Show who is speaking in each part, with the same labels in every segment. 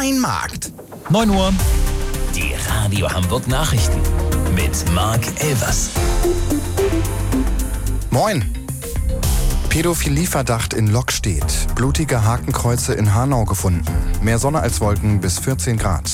Speaker 1: Weinmarkt.
Speaker 2: 9 Uhr.
Speaker 3: Die Radio Hamburg Nachrichten mit Marc Elvers.
Speaker 4: Moin! Pädophilieverdacht in Lockstedt. Blutige Hakenkreuze in Hanau gefunden. Mehr Sonne als Wolken bis 14 Grad.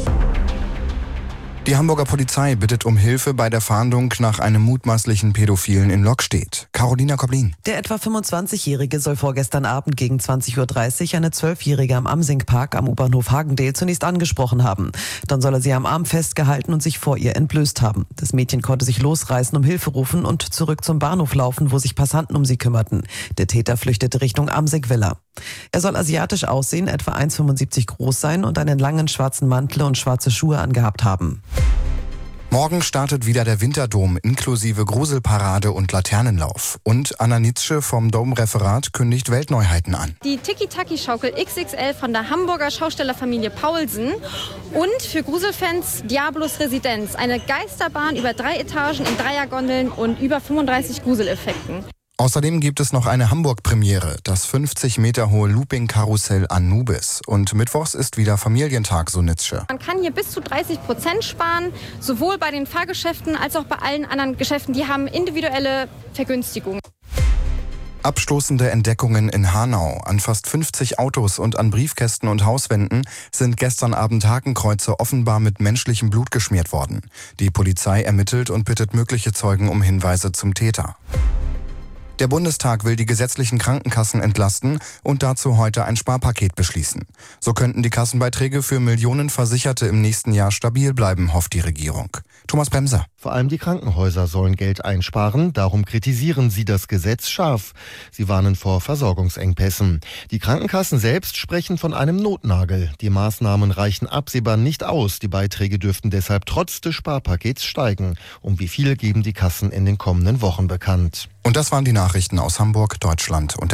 Speaker 4: Die Hamburger Polizei bittet um Hilfe bei der Fahndung nach einem mutmaßlichen Pädophilen in Lockstedt. Carolina Koblin.
Speaker 5: Der etwa 25-Jährige soll vorgestern Abend gegen 20.30 Uhr eine 12-Jährige am Amsingpark am U-Bahnhof Hagendel zunächst angesprochen haben. Dann soll er sie am Arm festgehalten und sich vor ihr entblößt haben. Das Mädchen konnte sich losreißen, um Hilfe rufen und zurück zum Bahnhof laufen, wo sich Passanten um sie kümmerten. Der Täter flüchtete Richtung Amsig-Villa. Er soll asiatisch aussehen, etwa 1,75 groß sein und einen langen schwarzen Mantel und schwarze Schuhe angehabt haben.
Speaker 4: Morgen startet wieder der Winterdom inklusive Gruselparade und Laternenlauf. Und Anna Nitzsche vom Domreferat kündigt Weltneuheiten an.
Speaker 6: Die Tiki-Taki-Schaukel XXL von der Hamburger Schaustellerfamilie Paulsen und für Gruselfans Diablos Residenz, eine Geisterbahn über 3 Etagen in Dreiergondeln und über 35 Gruseleffekten.
Speaker 4: Außerdem gibt es noch eine Hamburg-Premiere, das 50 Meter hohe Looping-Karussell Anubis. Und mittwochs ist wieder Familientag, so Nitzsche.
Speaker 6: Man kann hier bis zu 30% sparen, sowohl bei den Fahrgeschäften als auch bei allen anderen Geschäften. Die haben individuelle Vergünstigungen.
Speaker 4: Abstoßende Entdeckungen in Hanau. An fast 50 Autos und an Briefkästen und Hauswänden sind gestern Abend Hakenkreuze offenbar mit menschlichem Blut geschmiert worden. Die Polizei ermittelt und bittet mögliche Zeugen um Hinweise zum Täter. Der Bundestag will die gesetzlichen Krankenkassen entlasten und dazu heute ein Sparpaket beschließen. So könnten die Kassenbeiträge für Millionen Versicherte im nächsten Jahr stabil bleiben, hofft die Regierung. Thomas Bremser.
Speaker 7: Vor allem die Krankenhäuser sollen Geld einsparen, darum kritisieren sie das Gesetz scharf. Sie warnen vor Versorgungsengpässen. Die Krankenkassen selbst sprechen von einem Notnagel. Die Maßnahmen reichen absehbar nicht aus. Die Beiträge dürften deshalb trotz des Sparpakets steigen. Um wie viel geben die Kassen in den kommenden Wochen bekannt.
Speaker 4: Und das waren die Nachrichten aus Hamburg, Deutschland und der